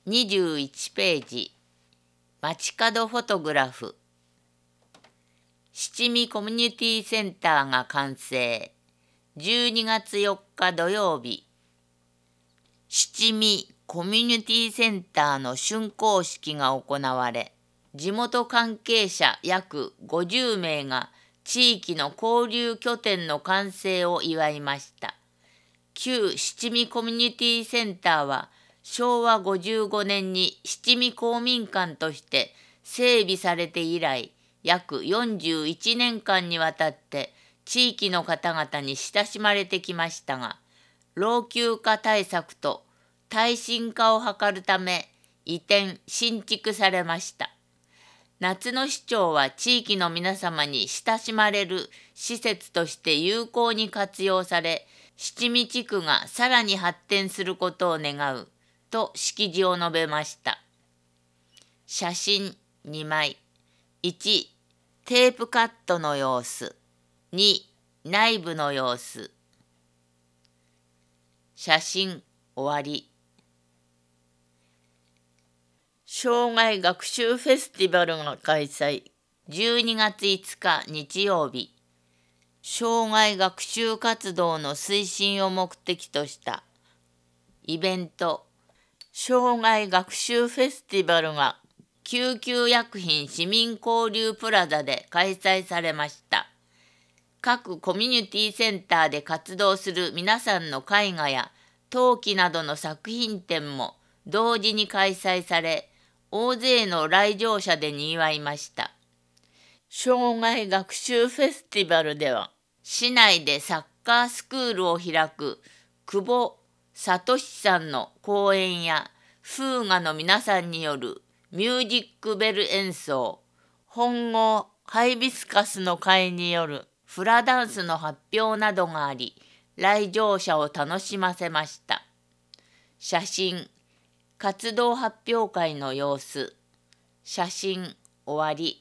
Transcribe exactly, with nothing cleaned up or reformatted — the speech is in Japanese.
にじゅういちページ、街角フォトグラフ。七味コミュニティセンターが完成。じゅうにがつよっか土曜日。七味コミュニティセンターの竣工式が行われ、地元関係者約ごじゅうめいが地域の交流拠点の完成を祝いました。旧七味コミュニティセンターは、しょうわごじゅうごねんに七味公民館として整備されて以来、約よんじゅういちねんかんにわたって地域の方々に親しまれてきましたが、老朽化対策と耐震化を図るため移転・新築されました。夏の市長は地域の皆様に親しまれる施設として有効に活用され、七味地区がさらに発展することを願うと式辞を述べました。写真にまい。いち、テープカットの様子。に、内部の様子。写真終わり。生涯学習フェスティバルが開催。じゅうにがついつか日曜日。生涯学習活動の推進を目的としたイベント、生涯学習フェスティバルが救急薬品市民交流プラザで開催されました。各コミュニティセンターで活動する皆さんの絵画や陶器などの作品展も同時に開催され、大勢の来場者でにぎわいました。生涯学習フェスティバルでは、市内でサッカースクールを開く久保聡さんの講演や、フーガの皆さんによるミュージックベル演奏、本郷ハイビスカスの会によるフラダンスの発表などがあり、来場者を楽しませました。写真、活動発表会の様子。写真終わり。